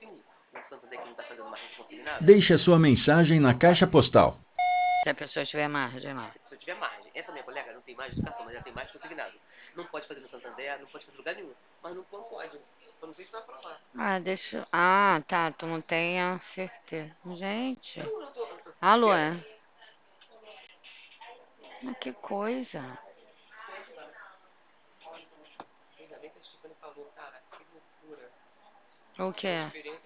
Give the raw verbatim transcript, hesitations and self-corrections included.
Deixe a sua mensagem na caixa postal. Se a pessoa tiver margem lá. Ah, deixa. eu- Ah, tá. Tu não tem a certeza. Gente. Alô, é? Mas que coisa. O quê?